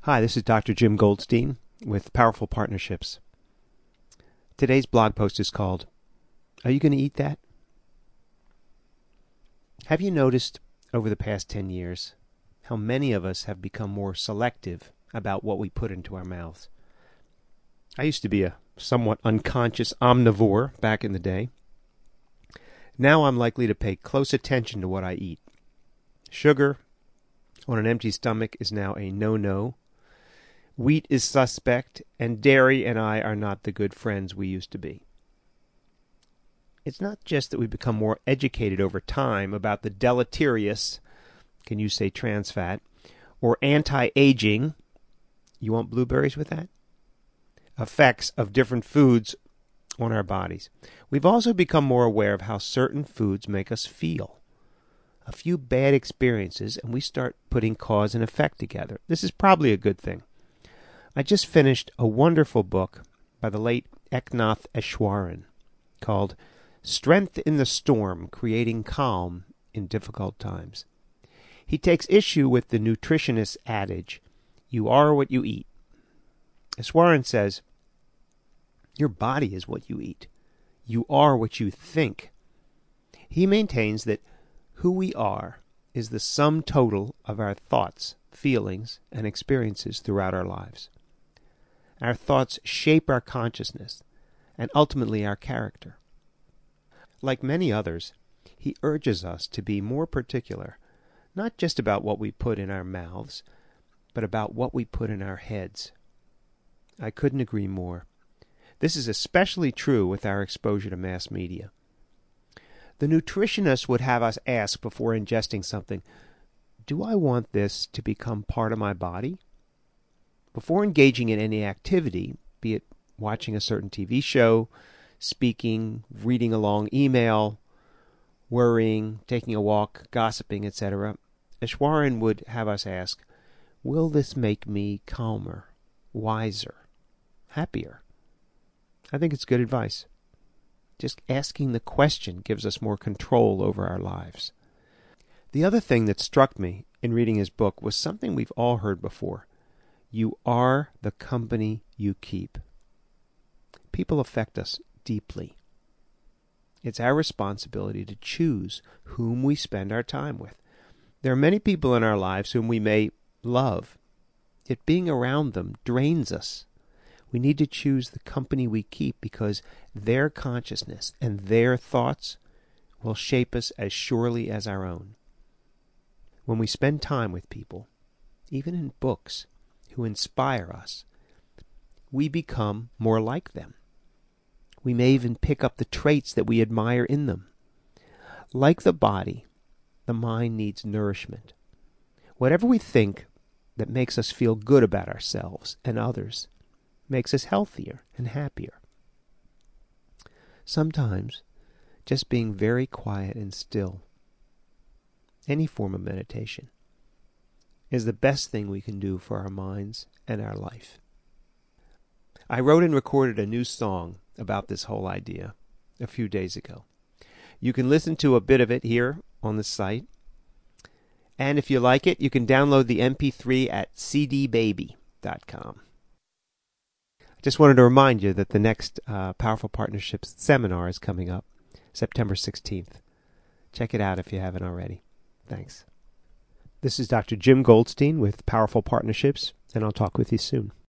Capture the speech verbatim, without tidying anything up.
Hi, this is Doctor Jim Goldstein with Powerful Partnerships. Today's blog post is called, Are You Going to Eat That? Have you noticed over the past ten years how many of us have become more selective about what we put into our mouths? I used to be a somewhat unconscious omnivore back in the day. Now I'm likely to pay close attention to what I eat. Sugar on an empty stomach is now a no-no. Wheat is suspect, and dairy and I are not the good friends we used to be. It's not just that we've become more educated over time about the deleterious, can you say trans fat, or anti-aging, you want blueberries with that? Effects of different foods on our bodies. We've also become more aware of how certain foods make us feel. A few bad experiences, and we start putting cause and effect together. This is probably a good thing. I just finished a wonderful book by the late Eknath Easwaran called Strength in the Storm, Creating Calm in Difficult Times. He takes issue with the nutritionist adage, you are what you eat. Easwaran says, your body is what you eat. You are what you think. He maintains that who we are is the sum total of our thoughts, feelings, and experiences throughout our lives. Our thoughts shape our consciousness and ultimately our character. Like many others, he urges us to be more particular, not just about what we put in our mouths, but about what we put in our heads. I couldn't agree more. This is especially true with our exposure to mass media. The nutritionist would have us ask before ingesting something, do I want this to become part of my body? Before engaging in any activity, be it watching a certain T V show, speaking, reading a long email, worrying, taking a walk, gossiping, et cetera, Easwaran would have us ask, will this make me calmer, wiser, happier? I think it's good advice. Just asking the question gives us more control over our lives. The other thing that struck me in reading his book was something we've all heard before. You are the company you keep. People affect us deeply. It's our responsibility to choose whom we spend our time with. There are many people in our lives whom we may love, yet being around them drains us. We need to choose the company we keep because their consciousness and their thoughts will shape us as surely as our own. When we spend time with people, even in books, who inspire us, we become more like them. We may even pick up the traits that we admire in them. Like the body, the mind needs nourishment. Whatever we think that makes us feel good about ourselves and others makes us healthier and happier. Sometimes, just being very quiet and still, any form of meditation, is the best thing we can do for our minds and our life. I wrote and recorded a new song about this whole idea a few days ago. You can listen to a bit of it here on the site. And if you like it, you can download the M P three at c d baby dot com. I just wanted to remind you that the next uh, Powerful Partnerships seminar is coming up September sixteenth. Check it out if you haven't already. Thanks. This is Doctor Jim Goldstein with Powerful Partnerships, and I'll talk with you soon.